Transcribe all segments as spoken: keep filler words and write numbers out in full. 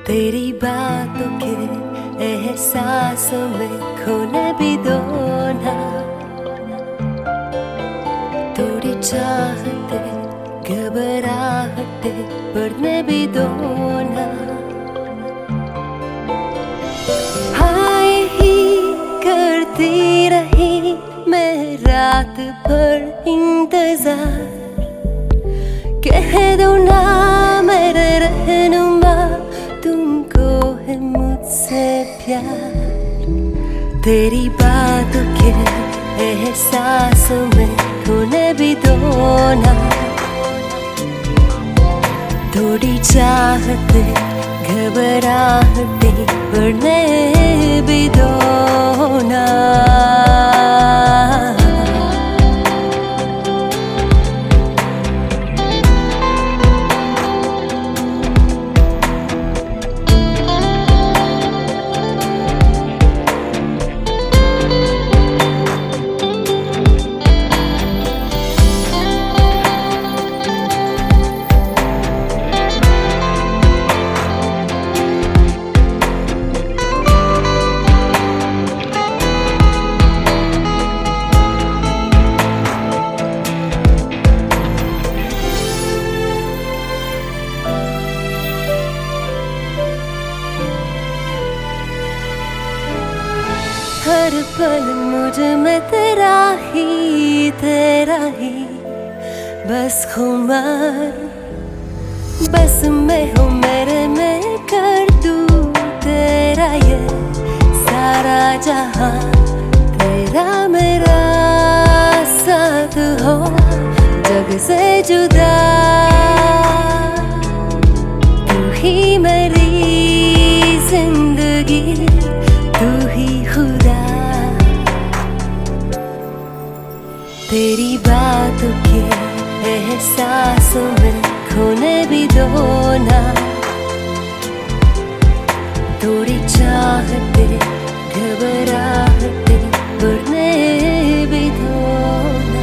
तेरी बातों के एहसासों में खोने भी दो ना, थोड़ी चाहते घबराहटे बढ़ने भी दो ना। हाय ही करती रही मैं रात भर इंतजार, कह दो ना मेरे रहनुमा तुमको है मुझसे प्यार। तेरी बातों के एहसासों में खोने भी दो ना, थोड़ी चाहते घबराहटे बढ़ने भी दो ना। हर पल मुझ में तेरा ही तेरा ही बस खुमार, बस मैं हूँ मेरे में कर दूँ तेरा ये सारा जहां। तेरा मेरा साथ हो जग से जुदा, तू ही मेरी जिंदगी तू ही खुदा। तेरी बातों के एहसासों में खोने भी दो ना, थोड़ी चाहते घबराहटे बढ़ने भी दो ना।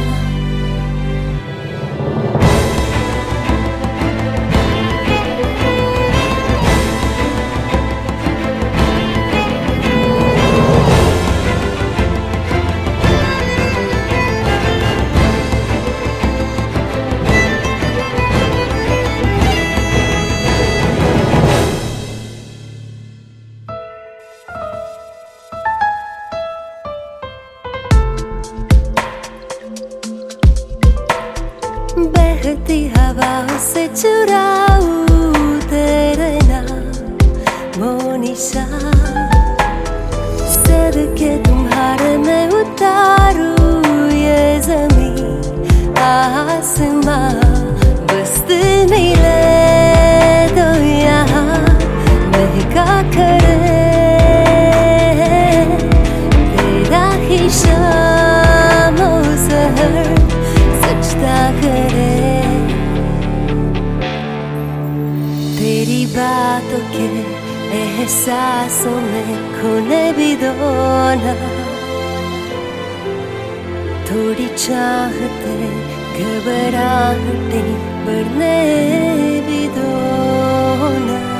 बहती हवाओं से चुराऊं तेरे नाम वो निशान, सदके तुम्हारे में उतारूं ये ज़मीन आसमां। बस दिल मिले तो यहाँ महका करे तेरा ही शाम ओ सहर सजदा करे। तेरी बातों के एहसासों में खोने भी दो ना, थोड़ी चाहते घबराहटे बढ़ने भी दो ना।